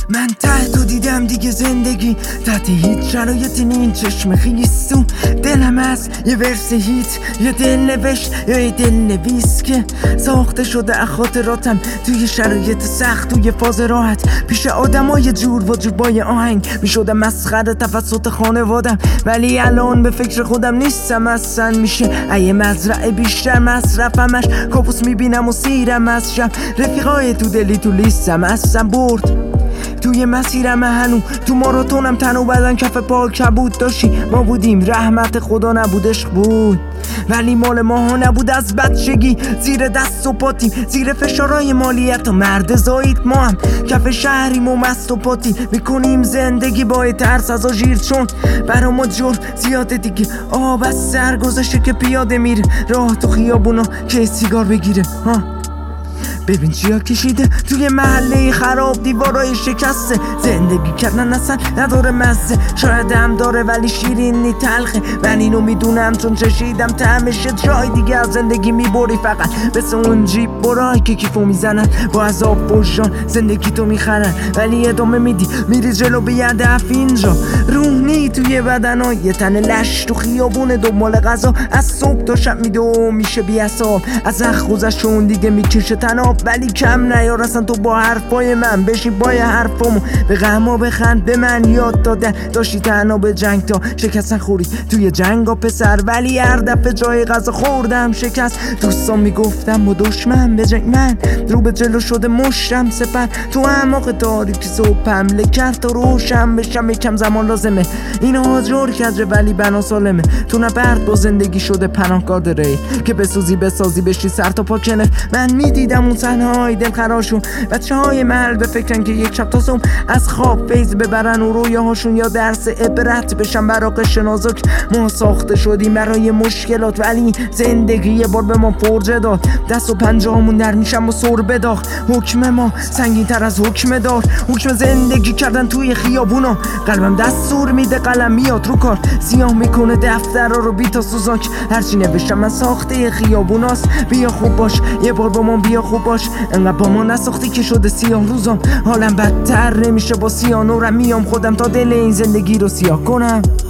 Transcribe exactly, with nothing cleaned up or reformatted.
من ته تو دیدم دیگه زندگی تحت هیچ شرایطی نین چشم خیستون دلم هست یه ورس هیت یه دل نوشت یا یه دل نویس که ساخته شده از خاطراتم توی شرایط سخت توی فاز راحت پیش آدم های جور و جوربای آهنگ میشدم مسخره توسط خانوادم ولی الان به فکر خودم نیستم اصلا میشه ایه مزرعه بیشتر مصرفمش کابوس میبینم و سیرم از شب رفیقای تو دلی تو لیستم هستم برد توی مسیرم هنو تو ماراتونم تن و بدن کف پا کبود داشتی ما بودیم رحمت خدا نبود عشق بود ولی مال ماها نبود از بچگی زیر دست و پاتیم زیر فشارهای مالیت و مرد زایید ما هم کف شهریم و مست و پاتی میکنیم زندگی با ترس از آژیر چون برا ما جور زیاده دیگه آب از سر گذاشته که پیاده میره راه تو خیابونا که سیگار بگیره ها ببین چیا کشیده توی محله خراب دیوارای شکسته زندگی کردن اصلا نداره مزه شاید هم داره ولی شیرینی تلخه من اینو میدونم چون چشیدم طعمش جای دیگه از زندگی میبری فقط مثل اون جیب برای که کیفو میزنن با عذاب بجان زندگی تو میخرن ولی ادامه میدی میری جلو به یه هدف اینجا روحنی توی بدن یه تن لش تو خیابون دنبال غذا از صبح تا شب میده و میشه بی حساب از اخ گذشتون دیگه میکشه تناب ولی کم نیار اصلا تو با حرفای من بشین با حرفامو به غما بخند به من یاد دادن داشتی تنها به جنگ تا شکستن خوری توی جنگا پسر ولی هر دفعه جای غذا خوردم شکست دوستان میگفتم و دشمن به جنگ من رو به جلو شده مشتم سپر تو اعماق تاریکی صبح حمله کرد تا روشن بشم یکم زمان لازمه اینا جور کجه ولی بنا سالمه تو نبرد با زندگی شده پناهگاه داره که بسوزی بسازی بشی سر تا پا کنه من میدیدم اون های دل خراشون بچه های محل به فکرن که یک شب تا صبح از خواب فیض ببرن و رویاهاشون یا درس عبرت بشن برا قش نازک ما ساخته شدیم برای مشکلات ولی زندگی یه بار به ما فرجه داد دست و پنجه همون در میشم و سر بداخ حکم ما سنگین تر از حکم دار حکم زندگی کردن توی خیابونا قلبم دستور میده قلم میاد رو کار سیاه میکنه دفتر رو بی تا سوزاک هرچی نوشتم من ساخته خیابوناست بیا خوب باش یه بار با ما بیا خوب باش انقدر با ما نساختی که شده سیاه روزام حالم بدتر نمیشه با سیاه نورم میام خودم تا دل این زندگی رو سیاه کنم